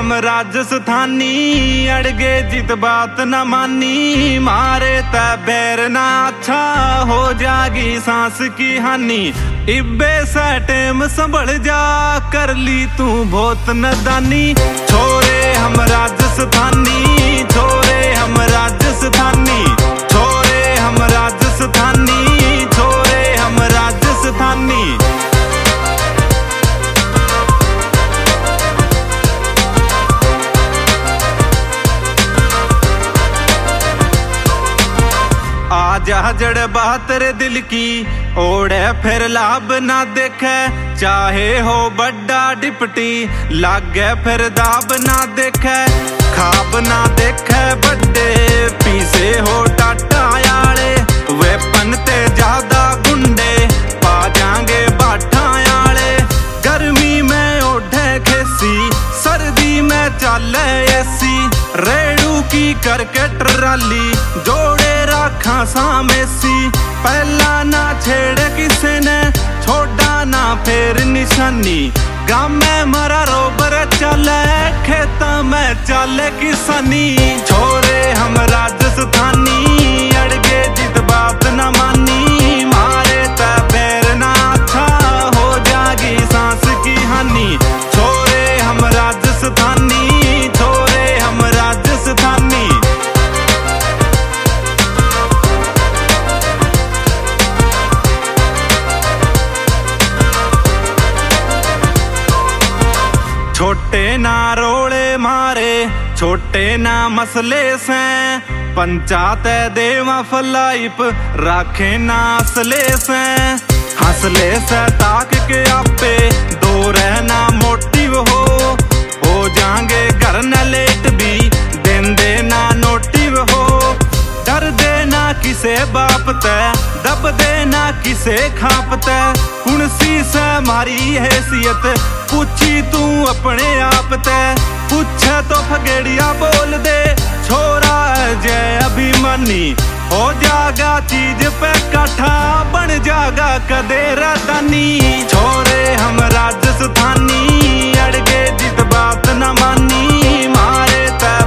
हम राजस्थानी, अड़गे जित बात न मानी, मारे त बैर ना अच्छा हो जागी सांस की हानि। इब्बे से टेम संभल जा, कर ली तू बहुत नदानी। छोरे हम राजस्थानी, छोरे हम राजस्थानी, छोरे हम राजस्थानी, छोरे हम राजस्थानी। आजा जड़ बात रे दिल की, ओढ़े फिर लाभ ना देखे, चाहे हो बड़ा डिप्टी, लागे फिर दाब ना देखे, खाब ना देखे बड़े, पीसे हो टाटा आले, वेपन ते ज्यादा गुंडे, पा जाएंगे बाठा आले। गर्मी में ओढ़े खेसी, सर्दी में चले एसी, रेड़ू की करके ट्राली, जोड़े रखा सामेसी। पहला ना छेड़े किसे ने, छोड़ा ना फिर निशानी, गाँव में मरा रोबर चले, खेता में चले किसानी। छोरे हम राजस्थानी, अड़गे जित बात न मानी, मारे त पैर ना अच्छा हो जागी सांस की हानि। छोरे हम राजस्थानी, छोरे हम राजस्थानी। छोटे ना रोले मारे, छोटे ना मसले से, पंचायत देवा फलाइप राखे ना असले से। हंसले से ताक के आपे दो रहना मोटिव हो जाएंगे घर न लेट भी, दिन देना नोटिव हो। डर देना किसे बाप ते, दब देना किसे खाप ते, कुणसी से मारी हैसियत, पूछी तू अपने आप ते, पूछे तो फगेड़िया बोल दे, छोरा जय अभिमानी, हो जागा चीज पे काठा, बन जागा कदे रदानी। छोरे हम राजस्थानी, अड़गे जित बात न मानी, मारे त